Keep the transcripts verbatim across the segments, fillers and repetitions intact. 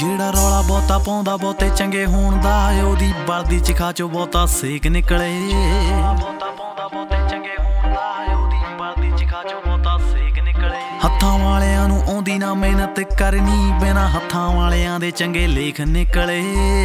ਜਿਹੜਾ ਰੌਲਾ ਬਹੁਤਾ ਪਾਉਂਦਾ ਬਹੁਤੇ ਚੰਗੇ ਹੋਣ ਦਾ ਉਹਦੀ ਬਲਦੀ ਚਿਖਾ ਚੋਂ ਬਹੁਤਾ ਸੇਕ ਨਿਕਲੇ। ਬਹੁਤਾ ਪਾਉਂਦਾ ਬਹੁਤੇ ਚੰਗੇ ਹੋਣ ਦਾ ਉਹਦੀ ਬਲਦੀ ਚਿਖਾ ਚੋਂ ਬਹੁਤਾ ਸੇਕ ਨਿਕਲੇ। ਹੱਥਾਂ ਵਾਲਿਆਂ ਨੂੰ ਆਉਂਦੀ ਨਾ ਮਿਹਨਤ ਕਰਨੀ, ਬਿਨਾਂ ਹੱਥਾਂ ਵਾਲਿਆਂ ਦੇ ਚੰਗੇ ਲੇਖ ਨਿਕਲੇ।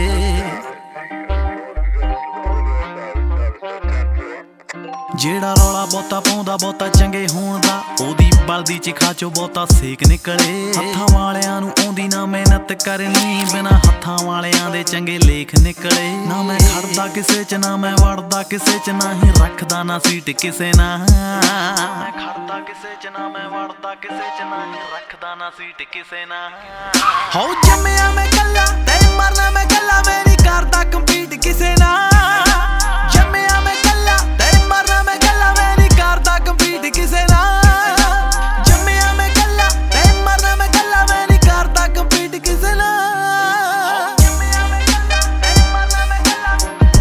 ਜਿਹੜਾ ਰੌਲਾ ਬਹੁਤਾ ਪਾਉਂਦਾ ਬਹੁਤਾ ਚੰਗੇ ਹੋਣ ਦਾ ਉਹਦੀ ਬਲਦੀ ਚਿਖਾ ਚੋਂ ਬਹੁਤਾ ਸੇਕ ਨਿਕਲੇ। ਹੱਥਾਂ ਵਾਲਿਆਂ ਨੂੰ ਆਉਂਦੀ ਨਾ ਮਿਹਨਤ ਕਰਨੀ, ਬਿਨਾਂ ਹੱਥਾਂ ਵਾਲਿਆਂ ਦੇ ਚੰਗੇ ਲੇਖ ਨਿਕਲੇ। ਨਾ ਮੈਂ ਖੜਦਾ ਕਿਸੇ ਚ ਨਾ ਮੈਂ ਵੜਦਾ ਕਿਸੇ ਚ, ਨਾ ਹੀ ਰੱਖਦਾ ਨਾ ਸੀਟ ਕਿਸੇ ਨਾਲ। ਮੈਂ ਖੜਦਾ ਕਿਸੇ ਚ ਨਾ ਮੈਂ ਵੜਦਾ ਕਿਸੇ ਚ, ਨਾ ਹੀ ਰੱਖਦਾ ਨਾ ਸੀਟ ਕਿਸੇ ਨਾਲ। ਹੋ ਜੰਮਿਆ ਮੈਂ ਕੱਲਾ ਤੇ ਮਰਨਾ ਮੈਂ ਕੱਲਾ, ਮੈਂ ਨਹੀਂ ਕਰਦਾ ਕੰਪੀਟ ਕਿਸੇ ਨਾਲ। ਜੰਮਿਆ ਮੈਂ ਕੱਲਾ ਤੇ ਮਰਨਾ ਮੈਂ ਕੱਲਾ, ਮੈਂ ਨਹੀਂ ਕਰਦਾ ਕੰਪੀਟ ਕਿਸੇ ਨਾਲ। ਜੰਮਿਆ ਮੈਂ ਕੱਲਾ ਤੇ ਮਰਨਾ ਮੈਂ ਕੱਲਾ, ਮੈਂ ਨਹੀਂ ਕਰਦਾ ਕੰਪੀਟ ਕਿਸੇ ਨਾਲ। ਜੰਮਿਆ ਮੈਂ ਕੱਲਾ ਤੇ ਮਰਨਾ ਮੈਂ ਕੱਲਾ।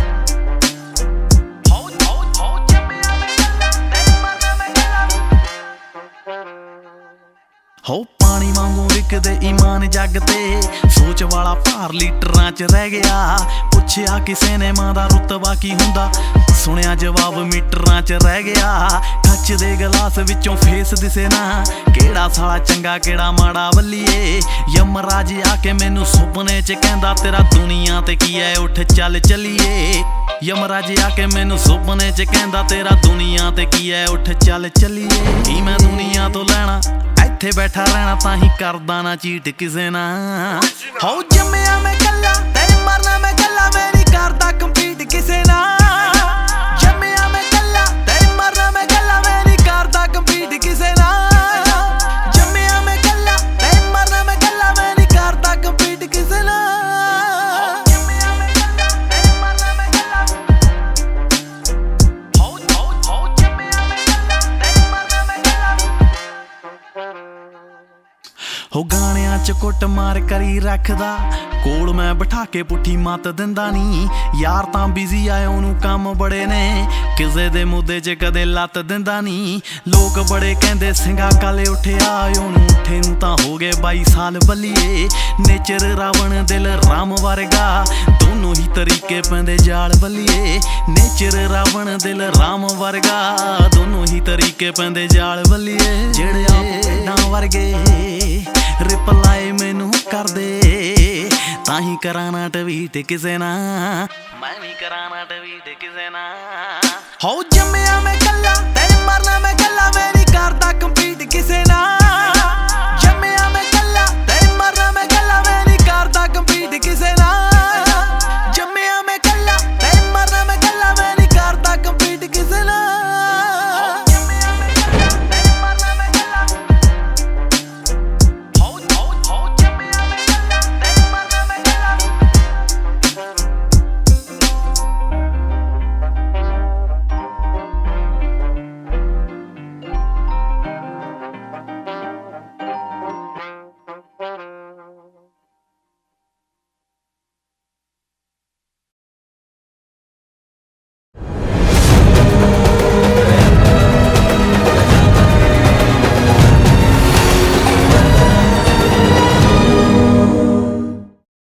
ਹੋ ਹੋ ਹੋ ਜੰਮਿਆ ਮੈਂ ਕੱਲਾ ਤੇ ਮਰਨਾ ਮੈਂ ਕੱਲਾ। ਹੋ ਪਾਣੀ ਵਾਂਗੂ ਵਿਕਦੇ ਈਮਾਨ ਜੱਗ ਤੇ, ਸੋਚ ਵਾਲਾ ਭਾਰ ਲੀਟਰਾਂ ਚ ਰਹਿ ਗਿਆ। ਪੁੱਛਿਆ ਕਿਸੇ ਨੇ ਮਾਂ ਦਾ ਰੁਤਬਾ ਕੀ ਹੁੰਦਾ, ਸੁਣਿਆ ਜਵਾਬ ਮੀਟਰਾਂ ਚ ਰਹਿ ਗਿਆ। ਕੱਚ ਦੇ ਗਲਾਸ ਵਿੱਚੋਂ ਫੇਸ ਦਿਸੇ ਨਾ, ਕਿਹੜਾ ਸਾਲਾ ਚੰਗਾ ਕਿਹੜਾ ਮਾੜਾ ਵੱਲੀਏ। ਯਮਰਾਜ ਆ ਕੇ ਮੈਨੂੰ ਸੁਪਨੇ ਚ ਕਹਿੰਦਾ ਤੇਰਾ ਦੁਨੀਆ ਤੇ ਕੀ ਐ, ਉੱਠ ਚੱਲ ਚੱਲੀਏ। ਯਮਰਾਜ ਆ ਕੇ ਮੈਨੂੰ ਸੁਪਨੇ ਚ ਕਹਿੰਦਾ ਤੇਰਾ ਦੁਨੀਆ ਤੇ ਕੀ ਐ, ਉੱਠ ਚੱਲ ਚੱਲੀਏ। ਕੀ ਮੈਂ ਦੁਨੀਆ ਤੋਂ ਲੈਣਾ, ਇੱਥੇ ਬੈਠਾ ਰਹਿਣਾ, ਤਾਂ ਹੀ ਕਰਦਾ ਨਾ ਚੀਟ ਕਿਸੇ ਨਾਲ। ਹੋ ਜੰਮਿਆ ਮੈਂ ਕੱਲਾ ਤੇ ਮਰਨਾ ਮੈਂ ਕੱਲਾ, ਮੈਂ ਨਹੀਂ ਕਰਦਾ ਕੰਪੀਟ ਕਿਸੇ ਨਾਲ। ਜੰਮਿਆ ਮੈਂ ਕੱਲਾ ਤੇ ਮਰਨਾ ਮੈਂ ਕੱਲਾ, ਮੈਂ ਨਹੀਂ ਕਰਦਾ ਕੰਪੀਟ ਕਿਸੇ ਨਾਲ। ਜੰਮਿਆ ਮੈਂ ਕੱਲਾ ਤੇ ਮਰਨਾ ਮੈਂ ਕੱਲਾ, ਮੈਂ ਨਹੀਂ ਕਰਦਾ ਕੰਪੀਟ ਕਿਸੇ ਨਾਲ। ਜੰਮਿਆ ਮੈਂ ਕੱਲਾ ਤੇ ਮਰਨਾ ਮੈਂ ਕੱਲਾ। ਹੋ ਹੋ ਹੋ ਜੰਮਿਆ ਮੈਂ ਕੱਲਾ ਤੇ ਮਰਨਾ ਮੈਂ ਕੱਲਾ। ਹੋ ਗਾਣਿਆਂ ਚ ਕੁੱਟ ਮਾਰ ਕਰੀ ਰੱਖਦਾ, ਕੋਲ ਮੈਂ ਬਿਠਾ ਕੇ ਪੁੱਠੀ ਮੱਤ ਦਿੰਦਾ ਨੀ। ਯਾਰ ਤਾਂ ਬਿਜ਼ੀ ਆਏ ਉਹਨੂੰ ਕੰਮ ਬੜੇ ਨੇ, ਕਿਸੇ ਦੇ ਮੁੱਦੇ ਚ ਕਦੇ ਲੱਤ ਦਿੰਦਾ ਨੀ। ਲੋਕ ਬੜੇ ਕਹਿੰਦੇ ਸਿੰਘਾ ਕਾਲੇ ਉੱਠਿਆ, ਉਹਨੂੰ ਉੱਠੇ ਨੂੰ ਤਾਂ ਹੋ ਗਏ ਬਾਈ ਸਾਲ ਬੱਲੀਏ। ਨੇਚਰ ਰਾਵਣ ਦਿਲ ਰਾਮ ਵਰਗਾ, ਦੋਨੋਂ ਹੀ ਤਰੀਕੇ ਪੈਂਦੇ ਜਾਲ ਬੱਲੀਏ। ਨੇਚਰ ਰਾਵਣ ਦਿਲ ਰਾਮ ਵਰਗਾ, ਦੋਨੋਂ ਹੀ ਤਰੀਕੇ ਪੈਂਦੇ ਜਾਲ ਬੱਲੀਏ। ਜਿਹੜੇ ਆਪ ਵਰਗੇ ਰਿਪਲਾਈ ਮੈਨੂੰ ਕਰਦੇ, ਤਾਂ ਹੀ ਕਰਾਣਾ ਟਵੀਟ ਕਿਸੇ ਨਾਲ, ਮੈਂ ਵੀ ਕਰਾਣਾ ਟਵੀਟ ਕਿਸੇ ਨਾਲ।